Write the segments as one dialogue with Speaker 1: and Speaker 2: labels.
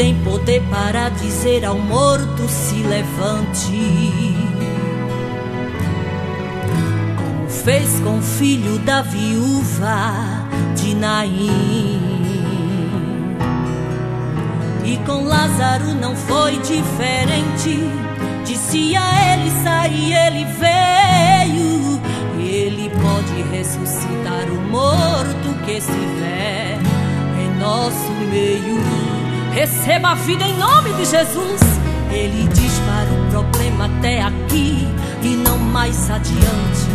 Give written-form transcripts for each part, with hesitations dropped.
Speaker 1: tem poder para dizer ao morto se levante, como fez com o filho da viúva de Naim. E com Lázaro não foi diferente. Disse a ele: sai, e ele veio. Ele pode ressuscitar o morto que estiver em nosso meio. Receba a vida em nome de Jesus. Ele dispara o problema até aqui e não mais adiante.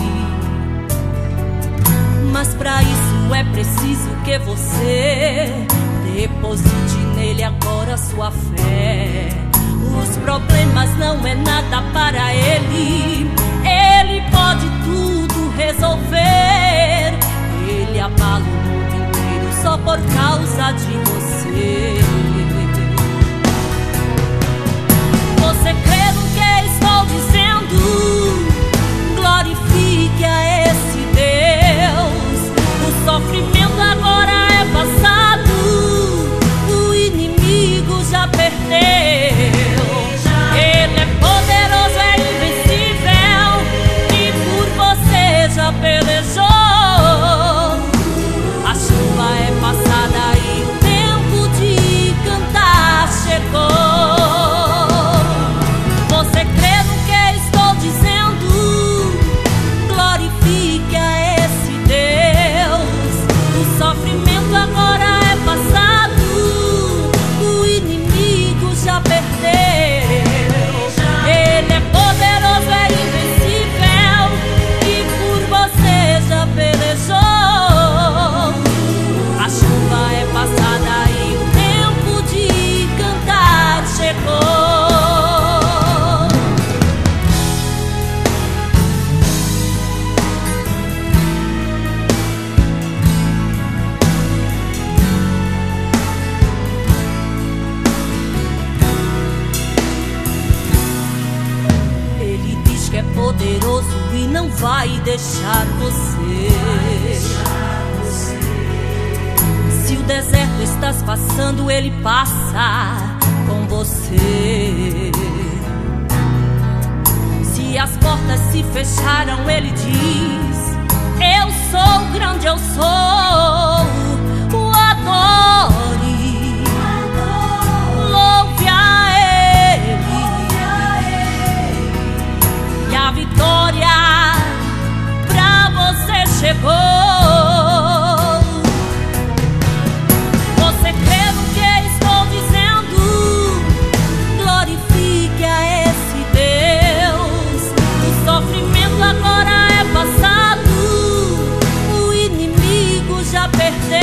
Speaker 1: Mas para isso é preciso que você deposite nele agora sua fé. Os problemas não é nada para ele. Ele pode tudo resolver. Ele abala o mundo inteiro só por causa de você. Você crê no que estou dizendo? Glorifique a esse Deus. O sofrimento agora é passado. O inimigo já perdeu. Ele é poderoso, é invencível, e por você já pelejou. A chuva é passada e o tempo de cantar chegou. Você crê no que estou dizendo? Glorifique a esse Deus. O sofrimento agora é passado. O inimigo já perdeu. Ele é poderoso, é invencível, e por você já pelejou. A chuva é passada e o tempo de cantar chegou. Ele diz que é poderoso e não vai deixar você. Se o deserto estás passando, ele passa com você. Se as portas se fecharam, ele diz: eu sou grande, eu sou. O adore, louve a ele, e a vitória pra você chegou. Você crê no que estou dizendo? Glorifique a esse Deus. O sofrimento agora é passado. O inimigo já perdeu.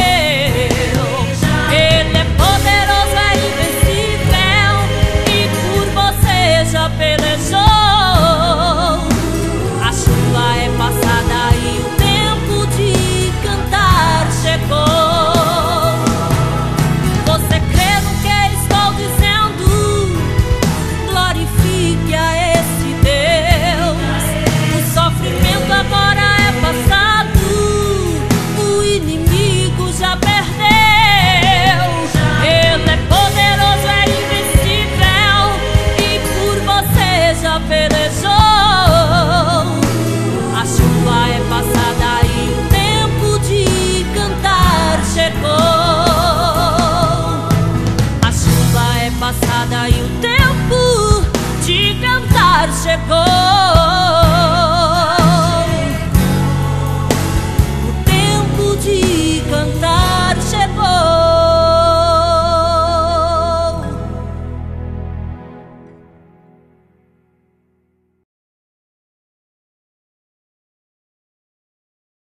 Speaker 1: Ele é poderoso, é invencível, e por você já pelejou. A chuva é passada e o tempo de cantar chegou. Você crê no que estou dizendo? Glorifique a esse Deus. O sofrimento agora é passado. O inimigo já perdeu. Ele é poderoso, é invencível, e por você já pelejou. A chuva é passada e o tempo de cantar chegou. A chuva é passada e o tempo de cantar chegou.